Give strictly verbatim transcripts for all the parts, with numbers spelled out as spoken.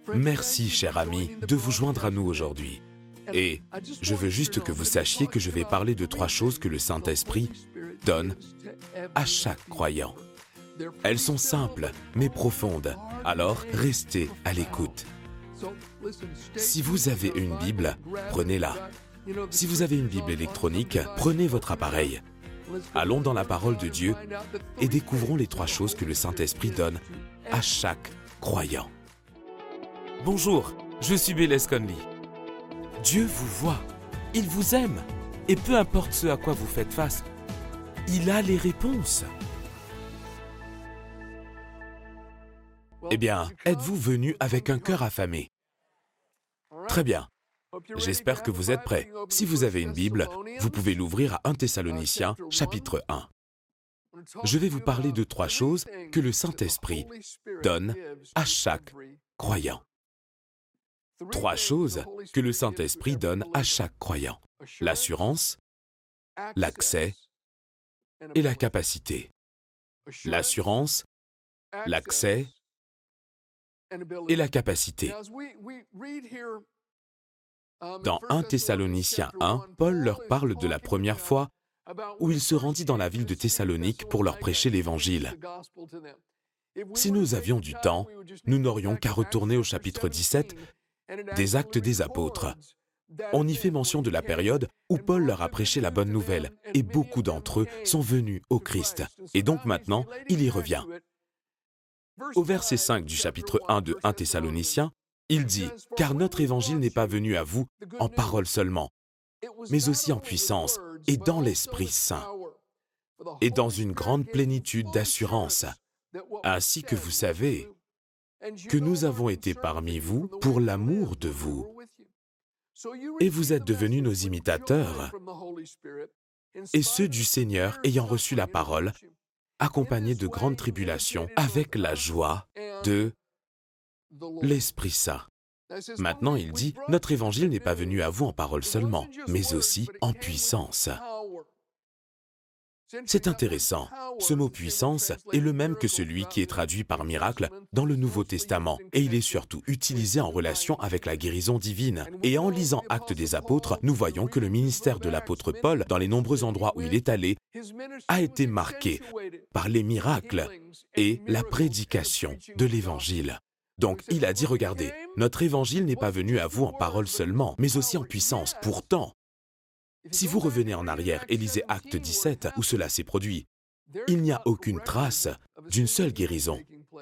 Merci, cher ami, de vous joindre à nous aujourd'hui. Et je veux juste que vous sachiez que je vais parler de trois choses que le Saint-Esprit donne à chaque croyant. Elles sont simples, mais profondes. Alors, restez à l'écoute. Si vous avez une Bible, prenez-la. Si vous avez une Bible électronique, prenez votre appareil. Allons dans la parole de Dieu et découvrons les trois choses que le Saint-Esprit donne à chaque croyant. Bonjour, je suis Bélez Conley. Dieu vous voit, il vous aime, et peu importe ce à quoi vous faites face, il a les réponses. Eh bien, êtes-vous venu avec un cœur affamé? Très bien. J'espère que vous êtes prêts. Si vous avez une Bible, vous pouvez l'ouvrir à un Thessaloniciens, chapitre un. Je vais vous parler de trois choses que le Saint-Esprit donne à chaque croyant. Trois choses que le Saint-Esprit donne à chaque croyant. L'assurance, l'accès et la capacité. L'assurance, l'accès et la capacité. Dans un Thessaloniciens un, Paul leur parle de la première fois où il se rendit dans la ville de Thessalonique pour leur prêcher l'Évangile. Si nous avions du temps, nous n'aurions qu'à retourner au chapitre dix-sept des Actes des Apôtres. On y fait mention de la période où Paul leur a prêché la bonne nouvelle, et beaucoup d'entre eux sont venus au Christ. Et donc maintenant, il y revient. Au verset cinq du chapitre un de un Thessaloniciens, il dit « Car notre évangile n'est pas venu à vous en parole seulement, mais aussi en puissance et dans l'Esprit Saint, et dans une grande plénitude d'assurance, ainsi que vous savez que nous avons été parmi vous pour l'amour de vous. Et vous êtes devenus nos imitateurs, et ceux du Seigneur ayant reçu la parole, accompagnés de grandes tribulations, avec la joie de l'Esprit Saint. » Maintenant, il dit, « Notre évangile n'est pas venu à vous en parole seulement, mais aussi en puissance. » C'est intéressant. Ce mot « puissance » est le même que celui qui est traduit par « miracle » dans le Nouveau Testament, et il est surtout utilisé en relation avec la guérison divine. Et en lisant Actes des Apôtres, nous voyons que le ministère de l'apôtre Paul, dans les nombreux endroits où il est allé, a été marqué par les miracles et la prédication de l'Évangile. Donc, il a dit, regardez, notre évangile n'est pas venu à vous en parole seulement, mais aussi en puissance. Pourtant, si vous revenez en arrière et lisez Acte dix-sept, où cela s'est produit, il n'y a aucune trace d'une seule guérison.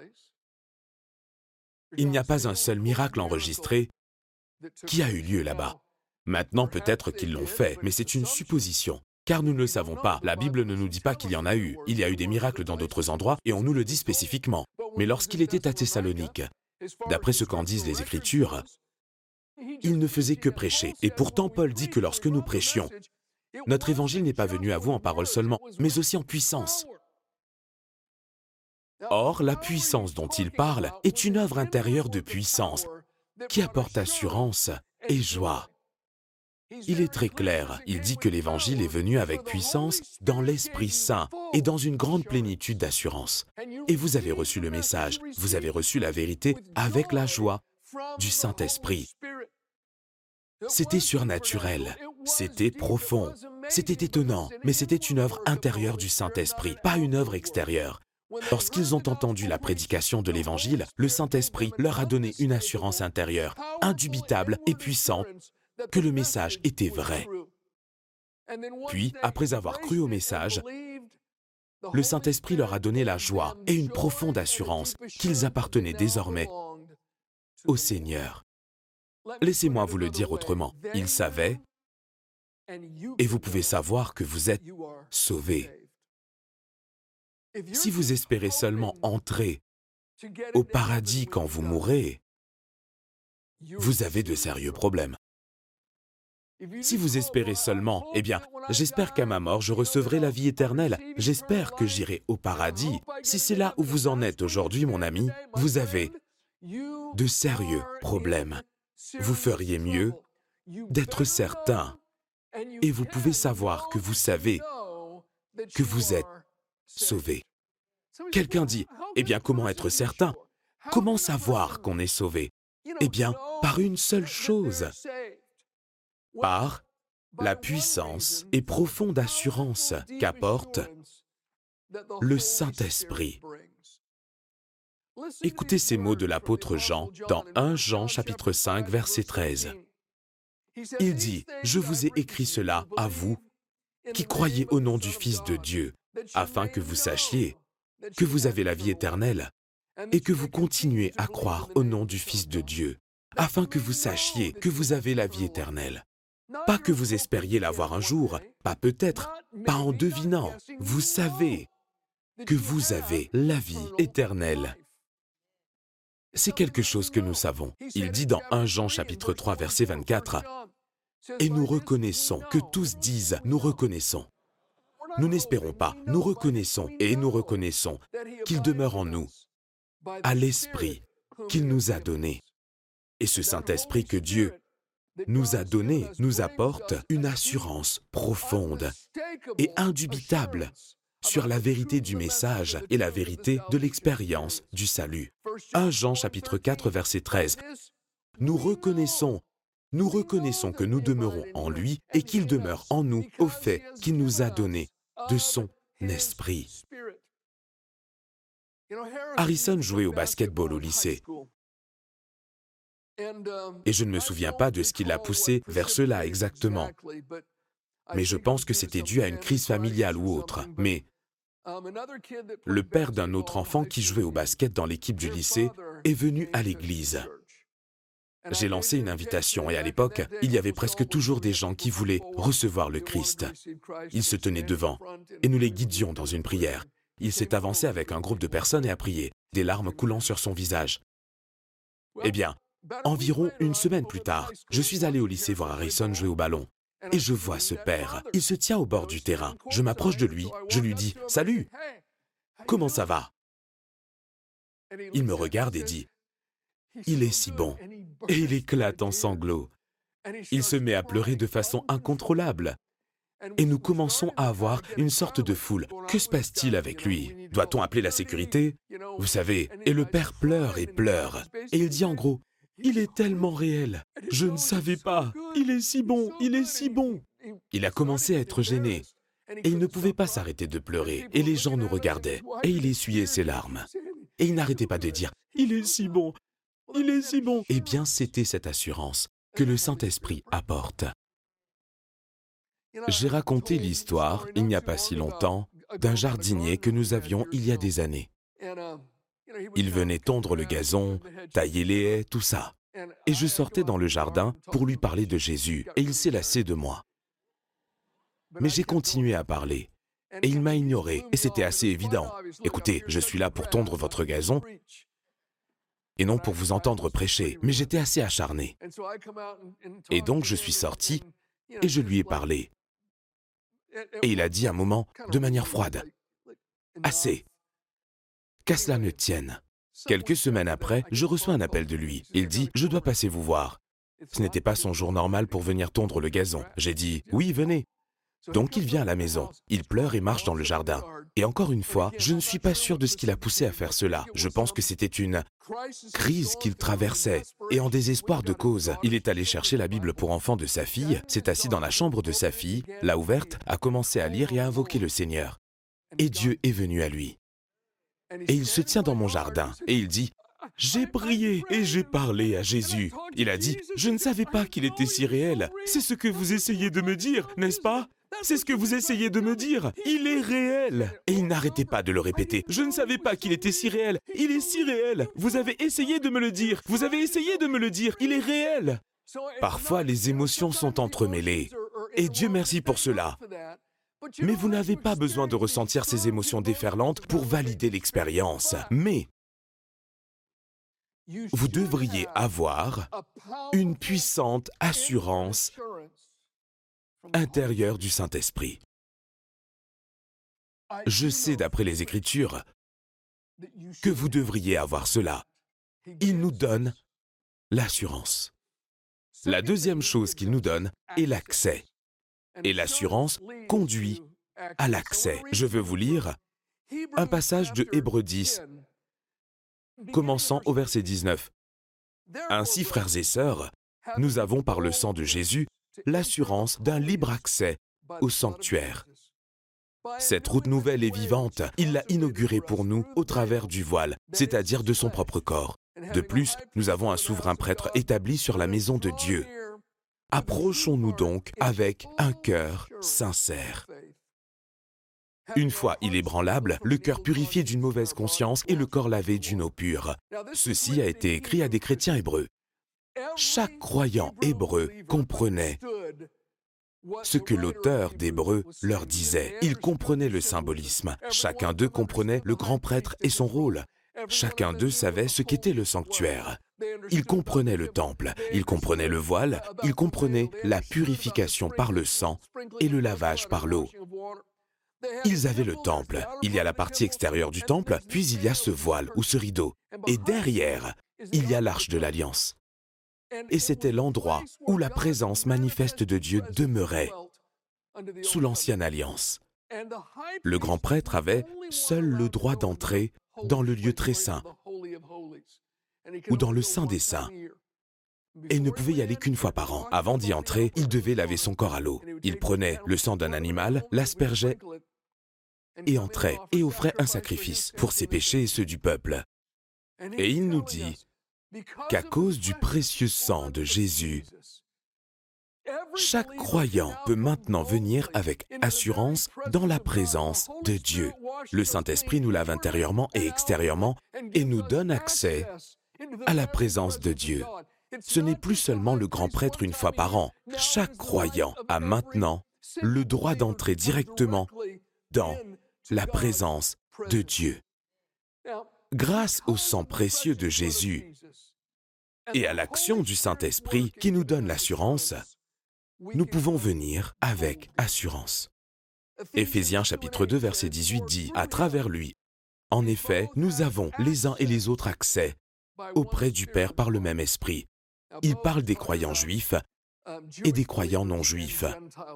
Il n'y a pas un seul miracle enregistré qui a eu lieu là-bas. Maintenant, peut-être qu'ils l'ont fait, mais c'est une supposition. Car nous ne le savons pas, la Bible ne nous dit pas qu'il y en a eu. Il y a eu des miracles dans d'autres endroits, et on nous le dit spécifiquement. Mais lorsqu'il était à Thessalonique, d'après ce qu'en disent les Écritures, il ne faisait que prêcher. Et pourtant, Paul dit que lorsque nous prêchions, notre évangile n'est pas venu à vous en parole seulement, mais aussi en puissance. Or, la puissance dont il parle est une œuvre intérieure de puissance qui apporte assurance et joie. Il est très clair, il dit que l'Évangile est venu avec puissance dans l'Esprit Saint et dans une grande plénitude d'assurance. Et vous avez reçu le message, vous avez reçu la vérité avec la joie du Saint-Esprit. C'était surnaturel, c'était profond, c'était étonnant, mais c'était une œuvre intérieure du Saint-Esprit, pas une œuvre extérieure. Lorsqu'ils ont entendu la prédication de l'Évangile, le Saint-Esprit leur a donné une assurance intérieure, indubitable et puissante, que le message était vrai. Puis, après avoir cru au message, le Saint-Esprit leur a donné la joie et une profonde assurance qu'ils appartenaient désormais au Seigneur. Laissez-moi vous le dire autrement. Ils savaient, et vous pouvez savoir que vous êtes sauvés. Si vous espérez seulement entrer au paradis quand vous mourrez, vous avez de sérieux problèmes. Si vous espérez seulement, eh bien, j'espère qu'à ma mort, je recevrai la vie éternelle. J'espère que j'irai au paradis. Si c'est là où vous en êtes aujourd'hui, mon ami, vous avez de sérieux problèmes. Vous feriez mieux d'être certain, et vous pouvez savoir que vous savez que vous êtes sauvé. Quelqu'un dit, eh bien, comment être certain? Comment savoir qu'on est sauvé? Eh bien, par une seule chose, par la puissance et profonde assurance qu'apporte le Saint-Esprit. Écoutez ces mots de l'apôtre Jean dans premier Jean chapitre cinq, verset treize. Il dit, « Je vous ai écrit cela à vous qui croyez au nom du Fils de Dieu, afin que vous sachiez que vous avez la vie éternelle et que vous continuez à croire au nom du Fils de Dieu, afin que vous sachiez que vous avez la vie éternelle. Pas que vous espériez l'avoir un jour, pas peut-être, pas en devinant. Vous savez que vous avez la vie éternelle. » C'est quelque chose que nous savons. Il dit dans premier Jean chapitre trois, verset vingt-quatre, « Et nous reconnaissons, que tous disent, nous reconnaissons. » Nous n'espérons pas, nous reconnaissons et nous reconnaissons qu'il demeure en nous, à l'Esprit qu'il nous a donné. Et ce Saint-Esprit que Dieu nous a donné nous apporte une assurance profonde et indubitable sur la vérité du message et la vérité de l'expérience du salut. premier Jean chapitre quatre, verset treize. Nous reconnaissons, nous reconnaissons que nous demeurons en lui et qu'il demeure en nous au fait qu'il nous a donné de son esprit. Harrison jouait au basket-ball au lycée. Et je ne me souviens pas de ce qui l'a poussé vers cela exactement. Mais je pense que c'était dû à une crise familiale ou autre. Mais le père d'un autre enfant qui jouait au basket dans l'équipe du lycée est venu à l'église. J'ai lancé une invitation et à l'époque, il y avait presque toujours des gens qui voulaient recevoir le Christ. Il se tenait devant et nous les guidions dans une prière. Il s'est avancé avec un groupe de personnes et a prié, des larmes coulant sur son visage. Eh bien, environ une semaine plus tard, je suis allé au lycée voir Harrison jouer au ballon. Et je vois ce père. Il se tient au bord du terrain. Je m'approche de lui, je lui dis « Salut, comment ça va ?» Il me regarde et dit « Il est si bon. » Et il éclate en sanglots. Il se met à pleurer de façon incontrôlable. Et nous commençons à avoir une sorte de foule. Que se passe-t-il avec lui? Doit-on appeler la sécurité? Vous savez, et le père pleure et pleure. Et il dit en gros, « Il est tellement réel. Je ne savais pas. Il est si bon, il est si bon. » Il a commencé à être gêné. Et il ne pouvait pas s'arrêter de pleurer. Et les gens nous regardaient. Et il essuyait ses larmes. Et il n'arrêtait pas de dire, « Il est si bon. Il est si bon. » Eh bien, c'était cette assurance que le Saint-Esprit apporte. J'ai raconté l'histoire, il n'y a pas si longtemps, d'un jardinier que nous avions il y a des années. Il venait tondre le gazon, tailler les haies, tout ça. Et je sortais dans le jardin pour lui parler de Jésus, et il s'est lassé de moi. Mais j'ai continué à parler, et il m'a ignoré, et c'était assez évident. Écoutez, je suis là pour tondre votre gazon, et non pour vous entendre prêcher, mais j'étais assez acharné. Et donc je suis sorti, et je lui ai parlé. Et il a dit un moment, de manière froide, « Assez, qu'à cela ne tienne. » Quelques semaines après, je reçois un appel de lui. Il dit, « Je dois passer vous voir. » Ce n'était pas son jour normal pour venir tondre le gazon. J'ai dit, « Oui, venez. » Donc il vient à la maison. Il pleure et marche dans le jardin. Et encore une fois, je ne suis pas sûr de ce qui l'a poussé à faire cela. Je pense que c'était une crise qu'il traversait. Et en désespoir de cause, il est allé chercher la Bible pour enfants de sa fille, s'est assis dans la chambre de sa fille, l'a ouverte, a commencé à lire et à invoquer le Seigneur. Et Dieu est venu à lui. Et il se tient dans mon jardin et il dit, « J'ai prié et j'ai parlé à Jésus. » Il a dit, « Je ne savais pas qu'il était si réel. C'est ce que vous essayez de me dire, n'est-ce pas ? C'est ce que vous essayez de me dire. Il est réel. » Et il n'arrêtait pas de le répéter. « Je ne savais pas qu'il était si réel. Il est si réel. Vous avez essayé de me le dire. Vous avez essayé de me le dire. Il est réel. » Parfois, les émotions sont entremêlées. Et Dieu merci pour cela. Mais vous n'avez pas besoin de ressentir ces émotions déferlantes pour valider l'expérience. Mais vous devriez avoir une puissante assurance intérieure du Saint-Esprit. Je sais d'après les Écritures que vous devriez avoir cela. Il nous donne l'assurance. La deuxième chose qu'il nous donne est l'accès. Et l'assurance conduit à l'accès. Je veux vous lire un passage de Hébreux dix, commençant au verset dix-neuf. Ainsi, frères et sœurs, nous avons par le sang de Jésus l'assurance d'un libre accès au sanctuaire. Cette route nouvelle et vivante, il l'a inaugurée pour nous au travers du voile, c'est-à-dire de son propre corps. De plus, nous avons un souverain prêtre établi sur la maison de Dieu. Approchons-nous donc avec un cœur sincère. Une foi inébranlable, le cœur purifié d'une mauvaise conscience et le corps lavé d'une eau pure. Ceci a été écrit à des chrétiens hébreux. Chaque croyant hébreu comprenait ce que l'auteur d'Hébreux leur disait. Il comprenait le symbolisme. Chacun d'eux comprenait le grand prêtre et son rôle. Chacun d'eux savait ce qu'était le sanctuaire. Ils comprenaient le temple, ils comprenaient le voile, ils comprenaient la purification par le sang et le lavage par l'eau. Ils avaient le temple. Il y a la partie extérieure du temple, puis il y a ce voile ou ce rideau. Et derrière, il y a l'arche de l'Alliance. Et c'était l'endroit où la présence manifeste de Dieu demeurait, sous l'Ancienne Alliance. Le grand prêtre avait seul le droit d'entrer dans le lieu très saint, ou dans le Saint des Saints. Et il ne pouvait y aller qu'une fois par an. Avant d'y entrer, il devait laver son corps à l'eau. Il prenait le sang d'un animal, l'aspergeait et entrait et offrait un sacrifice pour ses péchés et ceux du peuple. Et il nous dit qu'à cause du précieux sang de Jésus, chaque croyant peut maintenant venir avec assurance dans la présence de Dieu. Le Saint-Esprit nous lave intérieurement et extérieurement et nous donne accès à la présence de Dieu. Ce n'est plus seulement le grand prêtre une fois par an. Chaque croyant a maintenant le droit d'entrer directement dans la présence de Dieu. Grâce au sang précieux de Jésus et à l'action du Saint-Esprit qui nous donne l'assurance, nous pouvons venir avec assurance. Éphésiens chapitre deux, verset dix-huit dit, « À travers lui, en effet, nous avons les uns et les autres accès auprès du Père par le même Esprit. » Il parle des croyants juifs et des croyants non juifs.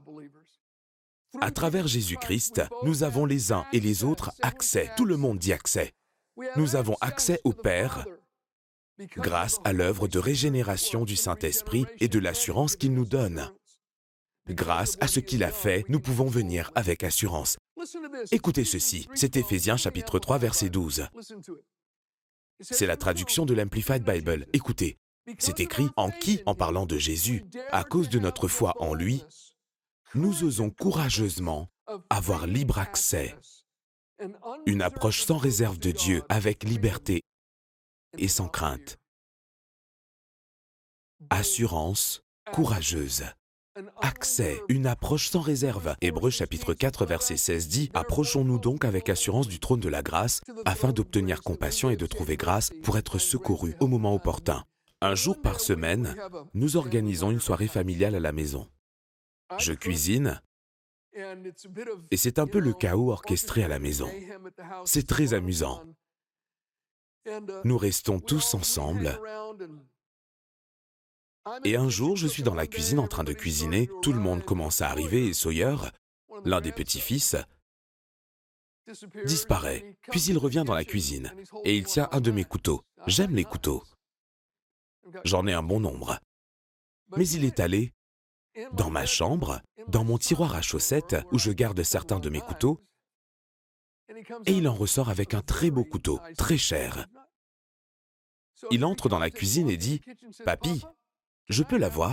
À travers Jésus-Christ, nous avons les uns et les autres accès. Tout le monde dit accès. Nous avons accès au Père grâce à l'œuvre de régénération du Saint-Esprit et de l'assurance qu'il nous donne. Grâce à ce qu'il a fait, nous pouvons venir avec assurance. Écoutez ceci, c'est Éphésiens chapitre trois, verset douze. C'est la traduction de l'Amplified Bible. Écoutez, c'est écrit « En qui, en parlant de Jésus, à cause de notre foi en lui, nous osons courageusement avoir libre accès, une approche sans réserve de Dieu, avec liberté et sans crainte. Assurance courageuse. Accès, une approche sans réserve. Hébreux chapitre quatre, verset seize dit « Approchons-nous donc avec assurance du trône de la grâce, afin d'obtenir compassion et de trouver grâce pour être secourus au moment opportun. » Un jour par semaine, nous organisons une soirée familiale à la maison. Je cuisine, et c'est un peu le chaos orchestré à la maison. C'est très amusant. Nous restons tous ensemble. Et un jour, je suis dans la cuisine en train de cuisiner, tout le monde commence à arriver et Sawyer, l'un des petits-fils, disparaît. Puis il revient dans la cuisine et il tient un de mes couteaux. J'aime les couteaux. J'en ai un bon nombre. Mais il est allé dans ma chambre, dans mon tiroir à chaussettes où je garde certains de mes couteaux, et il en ressort avec un très beau couteau, très cher. Il entre dans la cuisine et dit « Papy, je peux l'avoir ?»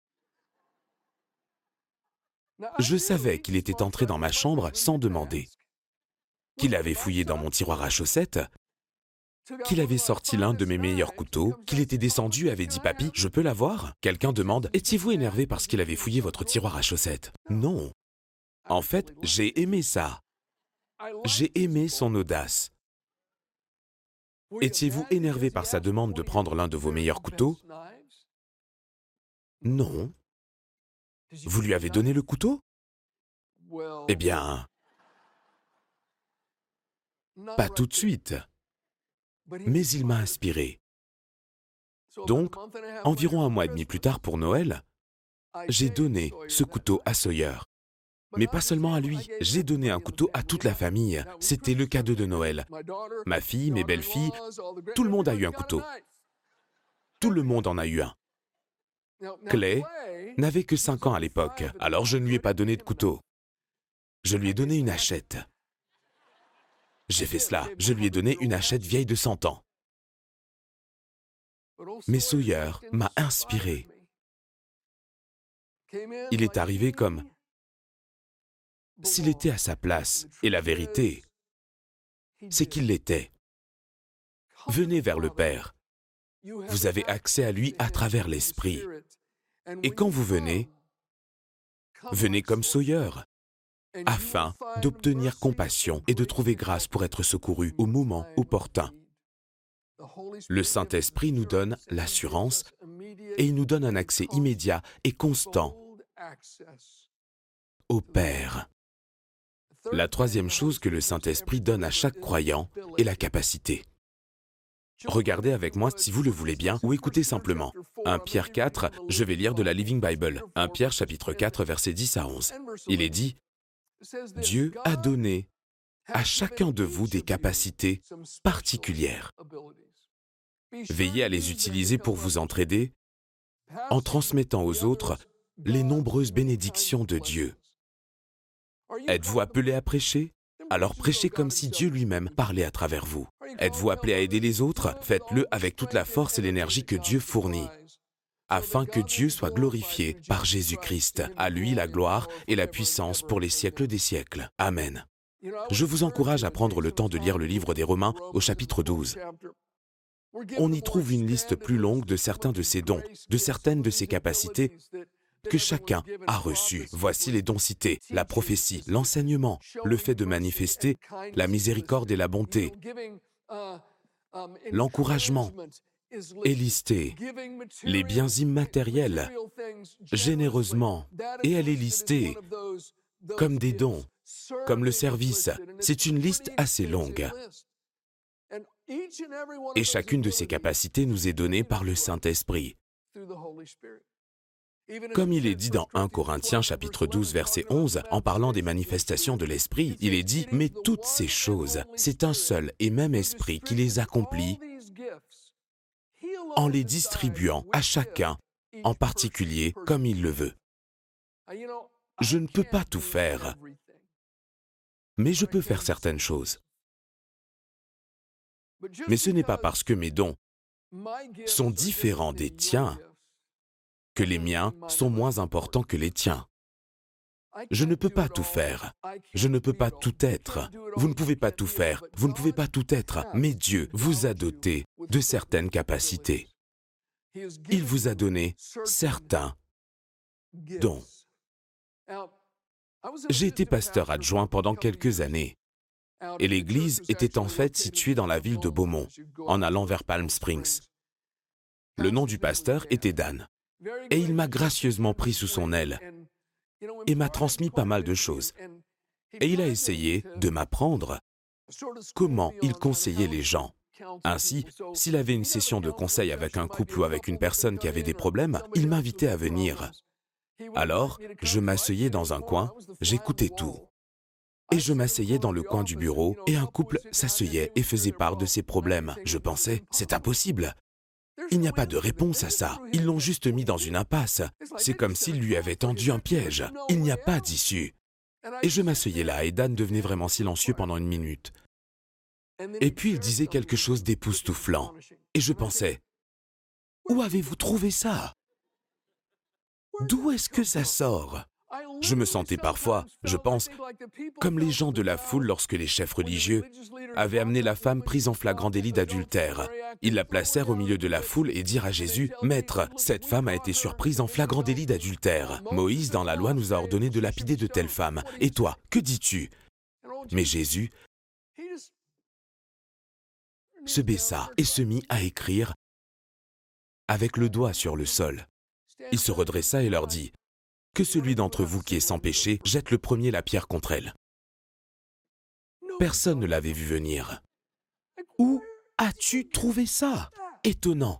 Je savais qu'il était entré dans ma chambre sans demander, qu'il avait fouillé dans mon tiroir à chaussettes, qu'il avait sorti l'un de mes meilleurs couteaux, qu'il était descendu et avait dit « Papy, je peux l'avoir ?» Quelqu'un demande « Étiez-vous énervé parce qu'il avait fouillé votre tiroir à chaussettes ?» Non. En fait, j'ai aimé ça. J'ai aimé son audace. Étiez-vous énervé par sa demande de prendre l'un de vos meilleurs couteaux? Non. Vous lui avez donné le couteau? Eh bien, pas tout de suite. Mais il m'a inspiré. Donc, environ un mois et demi plus tard pour Noël, j'ai donné ce couteau à Sawyer. Mais pas seulement à lui, j'ai donné un couteau à toute la famille. C'était le cadeau de Noël. Ma fille, mes belles-filles, tout le monde a eu un couteau. Tout le monde en a eu un. Clay n'avait que cinq ans à l'époque, alors je ne lui ai pas donné de couteau. Je lui ai donné une hachette. J'ai fait cela, je lui ai donné une hachette vieille de cent ans. Mais Sawyer m'a inspiré. Il est arrivé comme s'il était à sa place, et la vérité, c'est qu'il l'était. Venez vers le Père. Vous avez accès à lui à travers l'Esprit. Et quand vous venez, venez comme Sawyer, afin d'obtenir compassion et de trouver grâce pour être secouru au moment opportun. Le Saint-Esprit nous donne l'assurance et il nous donne un accès immédiat et constant au Père. La troisième chose que le Saint-Esprit donne à chaque croyant est la capacité. Regardez avec moi si vous le voulez bien ou écoutez simplement. premier Pierre quatre, je vais lire de la Living Bible. premier Pierre chapitre quatre, versets dix à onze. Il est dit, « Dieu a donné à chacun de vous des capacités particulières. Veillez à les utiliser pour vous entraider en transmettant aux autres les nombreuses bénédictions de Dieu. Êtes-vous appelé à prêcher? Alors prêchez comme si Dieu lui-même parlait à travers vous. Êtes-vous appelé à aider les autres? Faites-le avec toute la force et l'énergie que Dieu fournit, afin que Dieu soit glorifié par Jésus-Christ. À lui la gloire et la puissance pour les siècles des siècles. Amen. Je vous encourage à prendre le temps de lire le livre des Romains au chapitre douze. On y trouve une liste plus longue de certains de ses dons, de certaines de ses capacités que chacun a reçues. Voici les dons cités: la prophétie, l'enseignement, le fait de manifester la miséricorde et la bonté. L'encouragement est listé, les biens immatériels, généreusement, et elle est listée comme des dons, comme le service. C'est une liste assez longue. Et chacune de ces capacités nous est donnée par le Saint-Esprit. Comme il est dit dans premier Corinthiens chapitre douze verset onze, en parlant des manifestations de l'Esprit, il est dit « Mais toutes ces choses, c'est un seul et même Esprit qui les accomplit en les distribuant à chacun, en particulier comme il le veut. » Je ne peux pas tout faire, mais je peux faire certaines choses. Mais ce n'est pas parce que mes dons sont différents des tiens que les miens sont moins importants que les tiens. Je ne peux pas tout faire. Je ne peux pas tout être. Vous ne pouvez pas tout faire. Vous ne pouvez pas tout être. Mais Dieu vous a doté de certaines capacités. Il vous a donné certains dons. J'ai été pasteur adjoint pendant quelques années. Et l'église était en fait située dans la ville de Beaumont, en allant vers Palm Springs. Le nom du pasteur était Dan. Et il m'a gracieusement pris sous son aile et m'a transmis pas mal de choses. Et il a essayé de m'apprendre comment il conseillait les gens. Ainsi, s'il avait une session de conseil avec un couple ou avec une personne qui avait des problèmes, il m'invitait à venir. Alors, je m'asseyais dans un coin, j'écoutais tout. Et je m'asseyais dans le coin du bureau et un couple s'asseyait et faisait part de ses problèmes. Je pensais, c'est impossible. Il n'y a pas de réponse à ça. Ils l'ont juste mis dans une impasse. C'est comme s'il lui avait tendu un piège. Il n'y a pas d'issue. Et je m'asseyais là et Dan devenait vraiment silencieux pendant une minute. Et puis il disait quelque chose d'époustouflant. Et je pensais, où avez-vous trouvé ça? D'où est-ce que ça sort? Je me sentais parfois, je pense, comme les gens de la foule lorsque les chefs religieux avaient amené la femme prise en flagrant délit d'adultère. Ils la placèrent au milieu de la foule et dirent à Jésus, « Maître, cette femme a été surprise en flagrant délit d'adultère. Moïse, dans la loi, nous a ordonné de lapider de telles femmes. Et toi, que dis-tu » Mais Jésus se baissa et se mit à écrire avec le doigt sur le sol. Il se redressa et leur dit, « Que celui d'entre vous qui est sans péché jette le premier la pierre contre elle. » Personne ne l'avait vu venir. Où as-tu trouvé ça? Étonnant.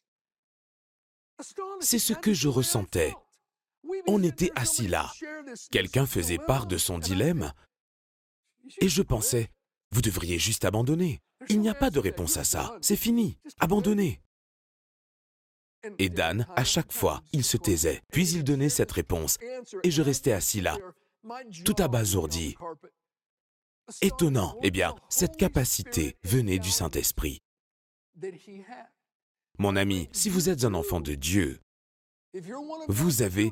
C'est ce que je ressentais. On était assis là. Quelqu'un faisait part de son dilemme. Et je pensais, vous devriez juste abandonner. Il n'y a pas de réponse à ça. C'est fini. Abandonnez. Et Dan, à chaque fois, il se taisait. Puis il donnait cette réponse. Et je restais assis là, tout abasourdi. Étonnant. Eh bien, cette capacité venait du Saint-Esprit. Mon ami, si vous êtes un enfant de Dieu, vous avez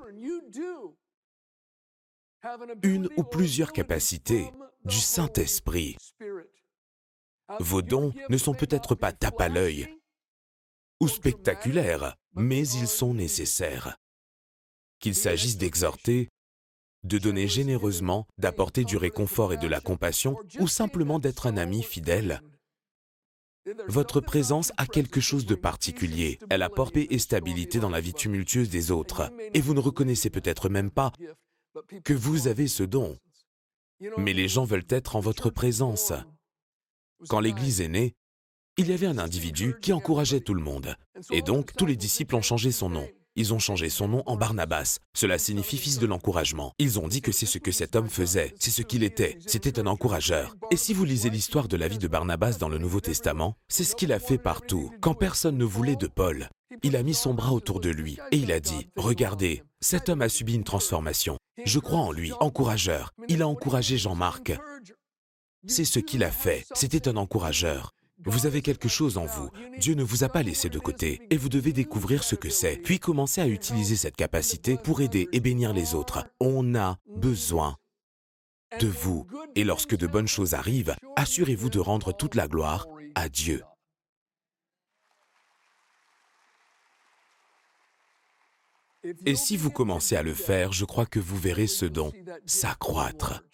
une ou plusieurs capacités du Saint-Esprit. Vos dons ne sont peut-être pas tape à l'œil ou spectaculaires, mais ils sont nécessaires. Qu'il s'agisse d'exhorter, de donner généreusement, d'apporter du réconfort et de la compassion, ou simplement d'être un ami fidèle. Votre présence a quelque chose de particulier. Elle apporte paix et stabilité dans la vie tumultueuse des autres. Et vous ne reconnaissez peut-être même pas que vous avez ce don. Mais les gens veulent être en votre présence. Quand l'Église est née, il y avait un individu qui encourageait tout le monde. Et donc, tous les disciples ont changé son nom. Ils ont changé son nom en Barnabas. Cela signifie fils de l'encouragement. Ils ont dit que c'est ce que cet homme faisait, c'est ce qu'il était. C'était un encourageur. Et si vous lisez l'histoire de la vie de Barnabas dans le Nouveau Testament, c'est ce qu'il a fait partout. Quand personne ne voulait de Paul, il a mis son bras autour de lui et il a dit « Regardez, cet homme a subi une transformation. Je crois en lui, encourageur. Il a encouragé Jean-Marc. C'est ce qu'il a fait. C'était un encourageur. Vous avez quelque chose en vous. Dieu ne vous a pas laissé de côté et vous devez découvrir ce que c'est, puis commencer à utiliser cette capacité pour aider et bénir les autres. On a besoin de vous. Et lorsque de bonnes choses arrivent, assurez-vous de rendre toute la gloire à Dieu. Et si vous commencez à le faire, je crois que vous verrez ce don s'accroître.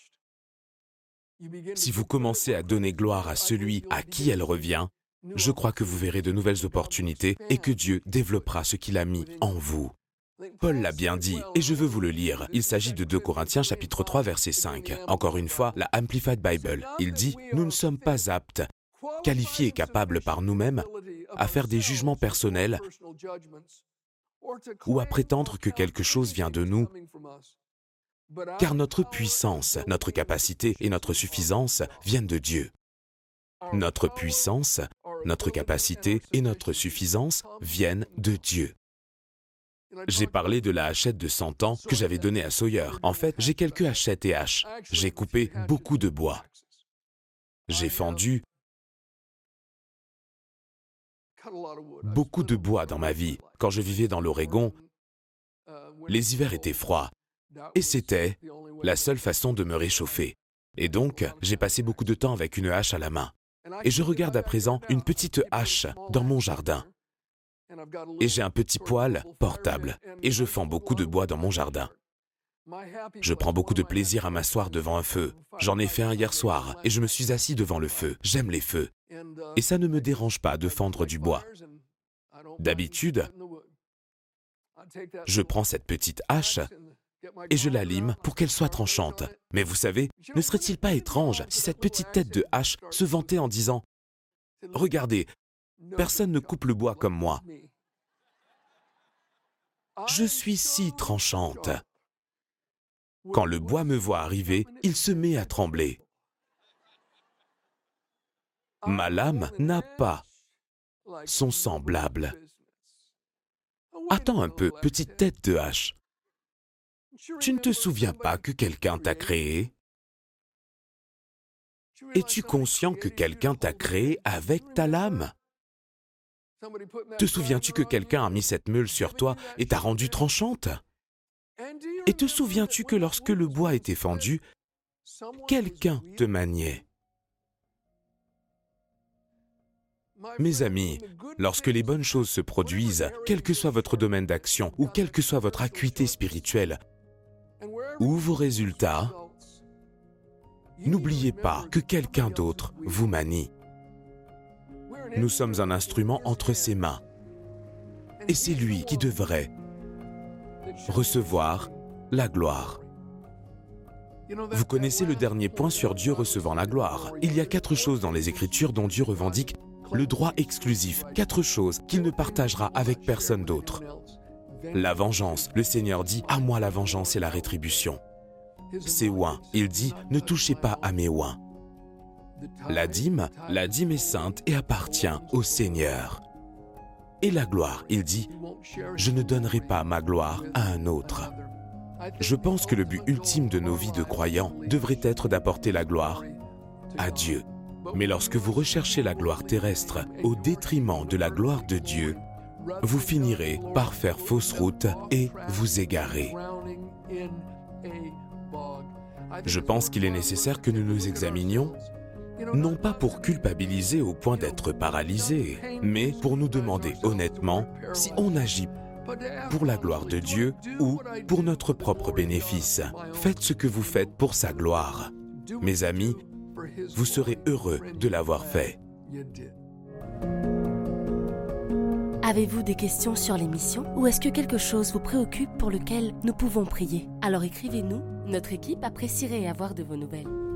Si vous commencez à donner gloire à celui à qui elle revient, je crois que vous verrez de nouvelles opportunités et que Dieu développera ce qu'il a mis en vous. Paul l'a bien dit, et je veux vous le lire. Il s'agit de deux Corinthiens chapitre trois verset cinq. Encore une fois, la Amplified Bible. Il dit « Nous ne sommes pas aptes, qualifiés et capables par nous-mêmes, à faire des jugements personnels ou à prétendre que quelque chose vient de nous, car notre puissance, notre capacité et notre suffisance viennent de Dieu. Notre puissance, notre capacité et notre suffisance viennent de Dieu. » J'ai parlé de la hachette de cent ans que j'avais donnée à Sawyer. En fait, j'ai quelques hachettes et haches. J'ai coupé beaucoup de bois. J'ai fendu beaucoup de bois dans ma vie. Quand je vivais dans l'Oregon, les hivers étaient froids. Et c'était la seule façon de me réchauffer. Et donc, j'ai passé beaucoup de temps avec une hache à la main. Et je regarde à présent une petite hache dans mon jardin. Et j'ai un petit poêle portable. Et je fends beaucoup de bois dans mon jardin. Je prends beaucoup de plaisir à m'asseoir devant un feu. J'en ai fait un hier soir et je me suis assis devant le feu. J'aime les feux. Et ça ne me dérange pas de fendre du bois. D'habitude, je prends cette petite hache et je la lime pour qu'elle soit tranchante. Mais vous savez, ne serait-il pas étrange si cette petite tête de hache se vantait en disant « Regardez, personne ne coupe le bois comme moi. Je suis si tranchante. » Quand le bois me voit arriver, il se met à trembler. Ma lame n'a pas son semblable. Attends un peu, petite tête de hache. Tu ne te souviens pas que quelqu'un t'a créé? Es-tu conscient que quelqu'un t'a créé avec ta lame? Te souviens-tu que quelqu'un a mis cette meule sur toi et t'a rendue tranchante? Et te souviens-tu que lorsque le bois était fendu, quelqu'un te maniait? Mes amis, lorsque les bonnes choses se produisent, quel que soit votre domaine d'action ou quelle que soit votre acuité spirituelle, ou vos résultats, n'oubliez pas que quelqu'un d'autre vous manie. Nous sommes un instrument entre ses mains. Et c'est lui qui devrait recevoir la gloire. Vous connaissez le dernier point sur Dieu recevant la gloire. Il y a quatre choses dans les Écritures dont Dieu revendique le droit exclusif. Quatre choses qu'il ne partagera avec personne d'autre. La vengeance. Le Seigneur dit « À moi la vengeance et la rétribution ». Ses oins. Il dit « Ne touchez pas à mes oins ». La dîme. La dîme est sainte et appartient au Seigneur. Et la gloire, il dit, je ne donnerai pas ma gloire à un autre. Je pense que le but ultime de nos vies de croyants devrait être d'apporter la gloire à Dieu. Mais lorsque vous recherchez la gloire terrestre au détriment de la gloire de Dieu, vous finirez par faire fausse route et vous égarer. Je pense qu'il est nécessaire que nous nous examinions, non pas pour culpabiliser au point d'être paralysés, mais pour nous demander honnêtement si on agit pour la gloire de Dieu ou pour notre propre bénéfice. Faites ce que vous faites pour sa gloire. Mes amis, vous serez heureux de l'avoir fait. Avez-vous des questions sur l'émission ou est-ce que quelque chose vous préoccupe pour lequel nous pouvons prier? Alors écrivez-nous, notre équipe apprécierait avoir de vos nouvelles.